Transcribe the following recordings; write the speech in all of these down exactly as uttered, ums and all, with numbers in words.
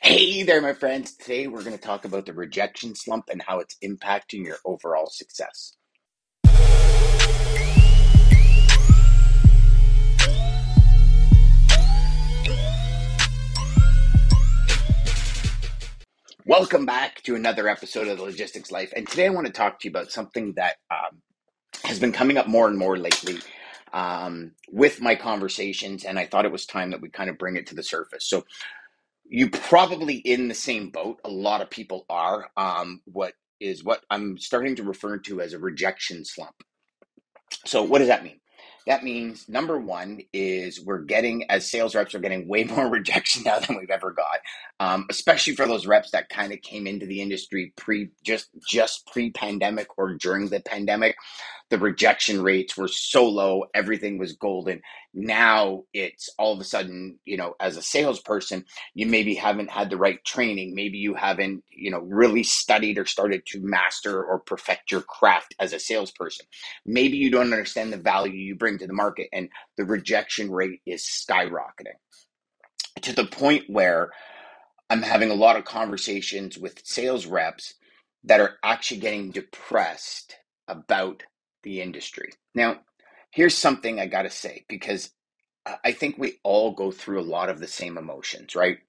Hey there, my friends. Today we're going to talk about the rejection slump and how it's impacting your overall success. Welcome back to another episode of The Logistics Life. And today I want to talk to you about something that um, has been coming up more and more lately um, with my conversations. And I thought it was time that we kind of bring it to the surface. So you probably in the same boat. A lot of people are. Um, what is what I'm starting to refer to as a rejection slump. So what does that mean? That means number one is we're getting, as sales reps, are getting way more rejection now than we've ever got, um, especially for those reps that kind of came into the industry pre just just pre-pandemic or during the pandemic. The rejection rates were so low, everything was golden. Now it's all of a sudden, you know, as a salesperson, you maybe haven't had the right training. Maybe you haven't, you know, really studied or started to master or perfect your craft as a salesperson. Maybe you don't understand the value you bring to the market, and the rejection rate is skyrocketing to the point where I'm having a lot of conversations with sales reps that are actually getting depressed about the industry. Now, here's something I got to say, because I think we all go through a lot of the same emotions, right?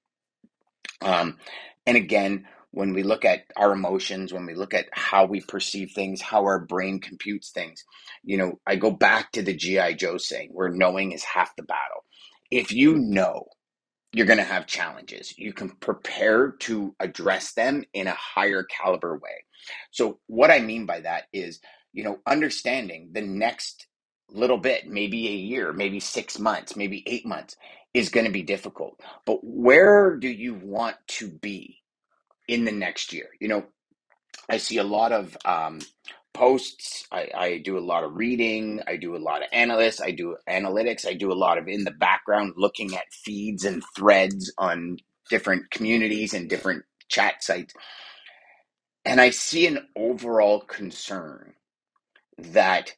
Um, and again, when we look at our emotions, when we look at how we perceive things, how our brain computes things, you know, I go back to the G I. Joe saying, where knowing is half the battle. If you know you're going to have challenges, you can prepare to address them in a higher caliber way. So what I mean by that is, you know, understanding the next little bit, maybe a year, maybe six months, maybe eight months is going to be difficult. But where do you want to be in the next year? You know, I see a lot of um, posts. I, I do a lot of reading. I do a lot of analysts. I do analytics. I do a lot of in the background looking at feeds and threads on different communities and different chat sites. And I see an overall concern that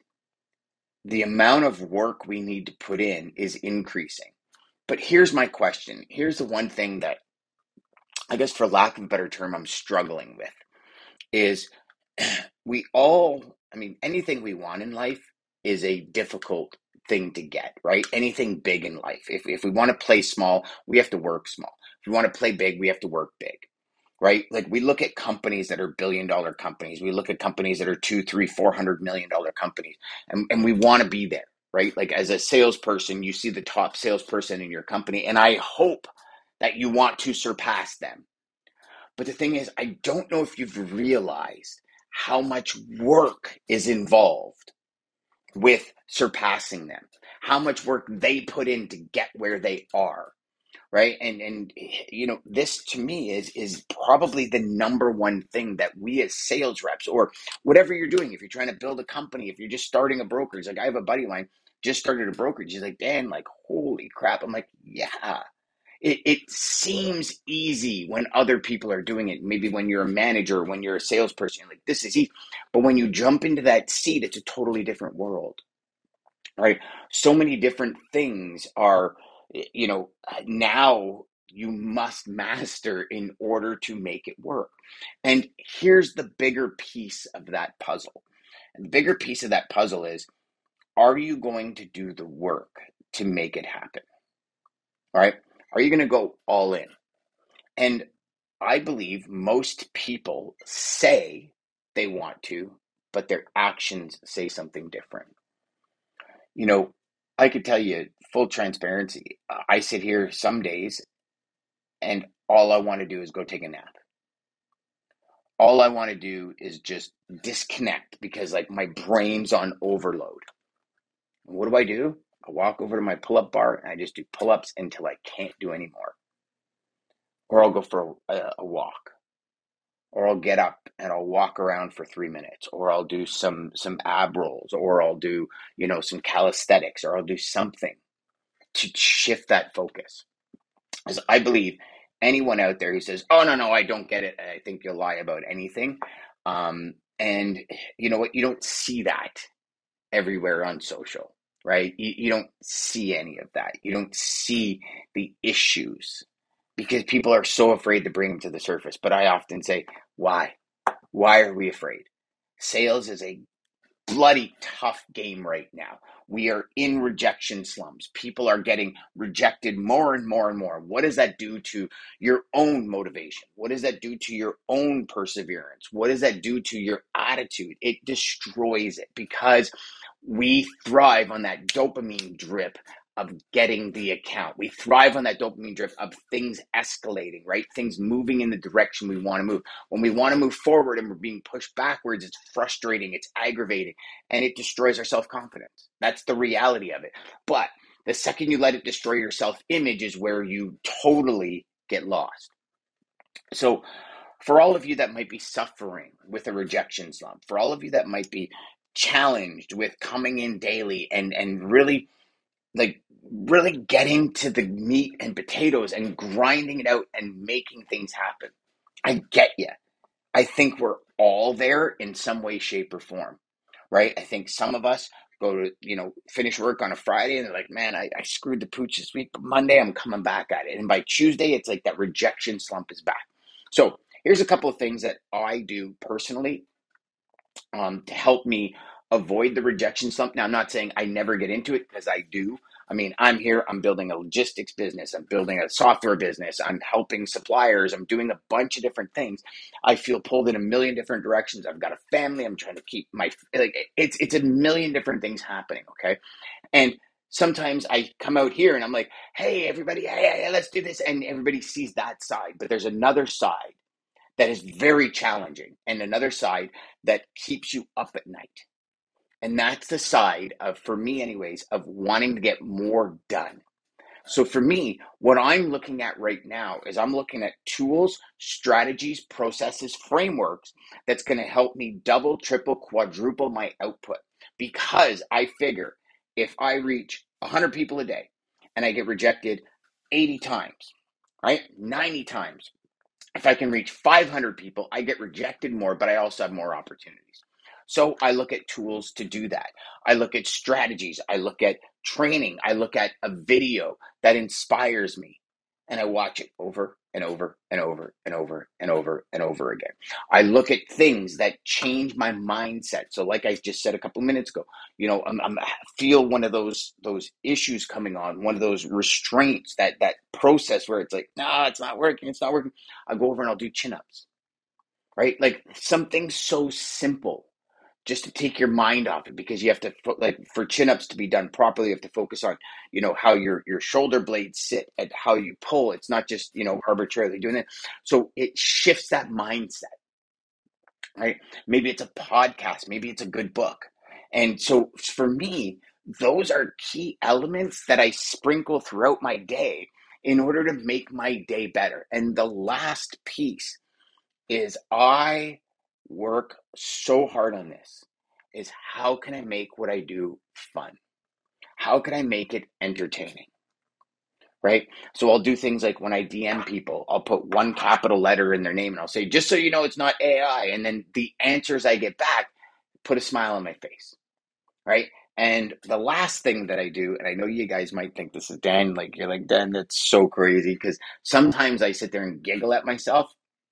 the amount of work we need to put in is increasing. But here's my question. Here's the one thing that, I guess, for lack of a better term, I'm struggling with is we all, I mean, anything we want in life is a difficult thing to get, right? Anything big in life. If, if we want to play small, we have to work small. If we want to play big, we have to work big, right? Like we look at companies that are billion dollar companies. We look at companies that are two, three, four hundred million dollar companies, and, and we want to be there, right? Like as a salesperson, you see the top salesperson in your company, and I hope that you want to surpass them. But the thing is, I don't know if you've realized how much work is involved with surpassing them, how much work they put in to get where they are, right? And and you know, this to me is is probably the number one thing that we as sales reps, or whatever you're doing, if you're trying to build a company, if you're just starting a brokerage, like I have a buddy of mine just started a brokerage. He's like, Dan, like, holy crap. I'm like, yeah. It, it seems easy when other people are doing it. Maybe when you're a manager, when you're a salesperson, you're like, this is easy. But when you jump into that seat, it's a totally different world, right? So many different things are, you know, now you must master in order to make it work. And here's the bigger piece of that puzzle. And the bigger piece of that puzzle is, are you going to do the work to make it happen? All right? Are you going to go all in? And I believe most people say they want to, but their actions say something different. You know, I could tell you full transparency. I sit here some days and all I want to do is go take a nap. All I want to do is just disconnect because like my brain's on overload. And what do I do? I walk over to my pull-up bar and I just do pull-ups until I can't do anymore. Or I'll go for a, a walk. Or I'll get up and I'll walk around for three minutes, or I'll do some some ab rolls, or I'll do, you know, some calisthenics, or I'll do something to shift that focus. Because I believe anyone out there who says, "Oh no, no, I don't get it," I think you'll lie about anything. Um, and you know what? You don't see that everywhere on social, right? You, you don't see any of that. You don't see the issues because people are so afraid to bring them to the surface. But I often say, why? Why are we afraid? Sales is a bloody tough game right now. We are in rejection slums. People are getting rejected more and more and more. What does that do to your own motivation? What does that do to your own perseverance? What does that do to your attitude? It destroys it, because we thrive on that dopamine drip of getting the account. We thrive on that dopamine drip of things escalating, right? Things moving in the direction we want to move. When we want to move forward and we're being pushed backwards, it's frustrating, it's aggravating, and it destroys our self-confidence. That's the reality of it. But the second you let it destroy your self-image is where you totally get lost. So for all of you that might be suffering with a rejection slump, for all of you that might be challenged with coming in daily and and really like really getting to the meat and potatoes and grinding it out and making things happen, I get you. I think we're all there in some way, shape, or form, right? I think some of us go to, you know, finish work on a Friday and they're like, man, I, I screwed the pooch this week, but Monday I'm coming back at it. And by Tuesday, it's like that rejection slump is back. So here's a couple of things that I do personally um, to help me avoid the rejection slump. Now, I'm not saying I never get into it, because I do. I mean, I'm here, I'm building a logistics business, I'm building a software business, I'm helping suppliers, I'm doing a bunch of different things. I feel pulled in a million different directions. I've got a family, I'm trying to keep my, like, it's, it's a million different things happening, okay? And sometimes I come out here and I'm like, hey, everybody, hey, hey, let's do this. And everybody sees that side, but there's another side that is very challenging, and another side that keeps you up at night. And that's the side of, for me anyways, of wanting to get more done. So for me, what I'm looking at right now is I'm looking at tools, strategies, processes, frameworks that's going to help me double, triple, quadruple my output. Because I figure if I reach one hundred people a day and I get rejected eighty times, right? ninety times. If I can reach five hundred people, I get rejected more, but I also have more opportunities. So I look at tools to do that. I look at strategies. I look at training. I look at a video that inspires me, and I watch it over and over and over and over and over and over again. I look at things that change my mindset. So like I just said a couple minutes ago, you know, I'm, I'm I feel one of those those issues coming on, one of those restraints, that that process where it's like, nah, it's not working, it's not working. I'll go over and I'll do chin-ups, right? Like something so simple, just to take your mind off it, because you have to, like, for chin-ups to be done properly, you have to focus on, you know, how your your shoulder blades sit and how you pull. It's not just, you know, arbitrarily doing it. So it shifts that mindset, right? Maybe it's a podcast, maybe it's a good book. And so for me, those are key elements that I sprinkle throughout my day in order to make my day better. And the last piece is I work so hard on this, is how can I make what I do fun? How can I make it entertaining? Right? So I'll do things like when I D M people, I'll put one capital letter in their name and I'll say, just so you know, it's not A I. And then the answers I get back put a smile on my face. Right? And the last thing that I do, and I know you guys might think this is Dan, like you're like, Dan, that's so crazy, because sometimes I sit there and giggle at myself.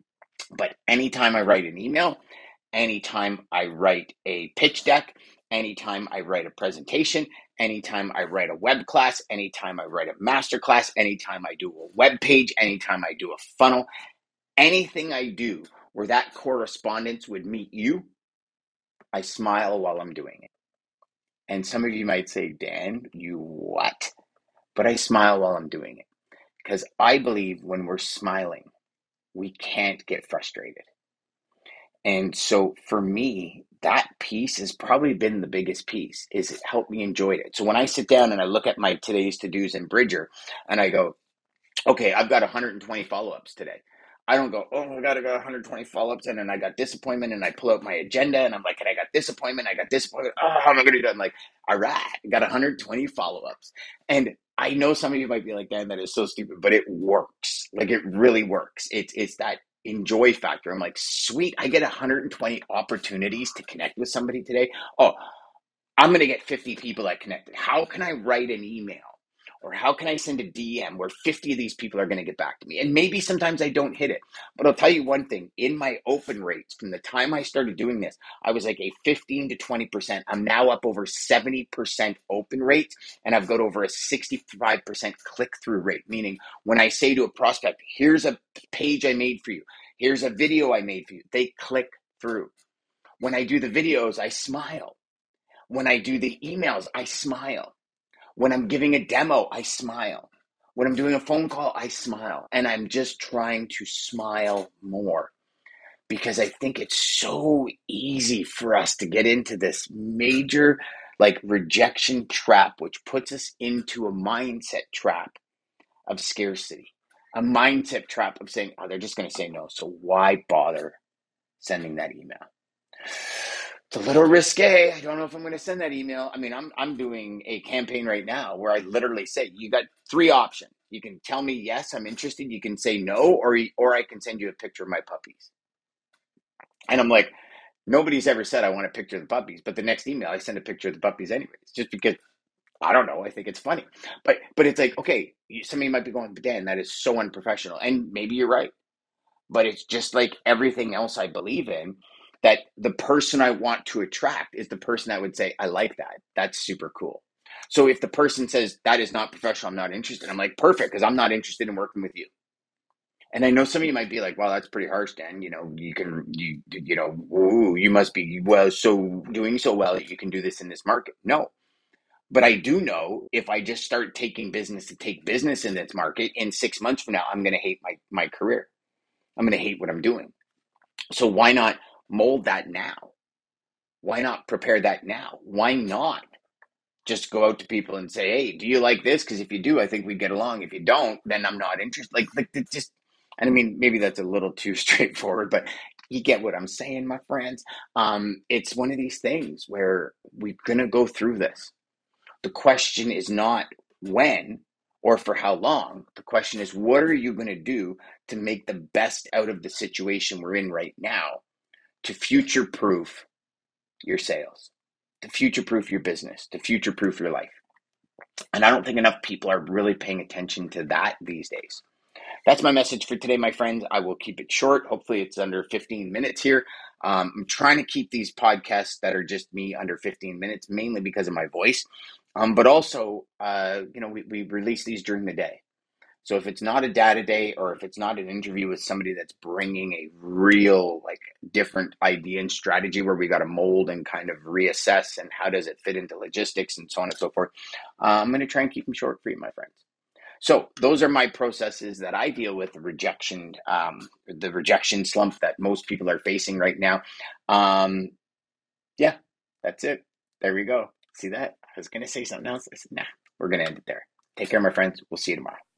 But anytime I write an email, anytime I write a pitch deck, anytime I write a presentation, anytime I write a web class, anytime I write a master class, anytime I do a web page, anytime I do a funnel, anything I do where that correspondence would meet you, I smile while I'm doing it. And some of you might say, Dan, you what? But I smile while I'm doing it, because I believe when we're smiling, we can't get frustrated. And so for me, that piece has probably been the biggest piece, is it helped me enjoy it. So when I sit down and I look at my today's to-dos in Bridger and I go, okay, I've got one hundred twenty follow-ups today. I don't go, oh my God, I got one hundred twenty follow-ups and then I got this appointment, and I pull out my agenda and I'm like, and I got this appointment, I got this appointment. Oh, how am I going to do it? I'm like, all right, I got one hundred twenty follow-ups. And I know some of you might be like, Dan, that is so stupid, but it works. Like it really works. It's, it's that enjoy factor. I'm like, sweet, I get one hundred twenty opportunities to connect with somebody today. Oh, I'm going to get fifty people that connected. How can I write an email Or how can I send a D M where fifty of these people are going to get back to me? And maybe sometimes I don't hit it. But I'll tell you one thing, in my open rates, from the time I started doing this, I was like a fifteen to twenty percent. I'm now up over seventy percent open rate, and I've got over a sixty-five percent click-through rate, meaning when I say to a prospect, here's a page I made for you, here's a video I made for you, they click through. When I do the videos, I smile. When I do the emails, I smile. When I'm giving a demo, I smile. When I'm doing a phone call, I smile. And I'm just trying to smile more because I think it's so easy for us to get into this major like rejection trap, which puts us into a mindset trap of scarcity, a mindset trap of saying, oh, they're just going to say no. So why bother sending that email? It's a little risque. I don't know if I'm going to send that email. I mean, I'm I'm doing a campaign right now where I literally say, you got three options. You can tell me, yes, I'm interested. You can say no, or or I can send you a picture of my puppies. And I'm like, nobody's ever said I want a picture of the puppies, but the next email I send a picture of the puppies anyways, just because I don't know. I think it's funny, but but it's like, okay, somebody might be going, but Dan, that is so unprofessional, and maybe you're right. But it's just like everything else I believe in, that the person I want to attract is the person that would say, I like that. That's super cool. So if the person says, that is not professional, I'm not interested, I'm like, perfect, because I'm not interested in working with you. And I know some of you might be like, wow, that's pretty harsh, Dan. You know, you can, you, you know, ooh, you must be well, so doing so well that you can do this in this market. No. But I do know if I just start taking business to take business in this market, in six months from now, I'm going to hate my, my career. I'm going to hate what I'm doing. So why not mold that now? Why not prepare that now? Why not just go out to people and say, hey, do you like this? Because if you do, I think we get along. If you don't, then I'm not interested. Like, like it just, and I mean, maybe that's a little too straightforward, but you get what I'm saying, my friends. Um, it's one of these things where we're going to go through this. The question is not when or for how long. The question is, what are you going to do to make the best out of the situation we're in right now, to future proof your sales, to future proof your business, to future proof your life? And I don't think enough people are really paying attention to that these days. That's my message for today, my friends. I will keep it short. Hopefully it's under fifteen minutes here. Um, I'm trying to keep these podcasts that are just me under fifteen minutes, mainly because of my voice. Um, but also, uh, you know, we, we release these during the day. So if it's not a data day, or if it's not an interview with somebody that's bringing a real, like, different idea and strategy where we got to mold and kind of reassess and how does it fit into logistics and so on and so forth, uh, I'm going to try and keep them short for you, my friends. So those are my processes that I deal with, the rejection, um, the rejection slump that most people are facing right now. Um, yeah, that's it. There we go. See that? I was going to say something else. I said, nah, we're going to end it there. Take care, my friends. We'll see you tomorrow.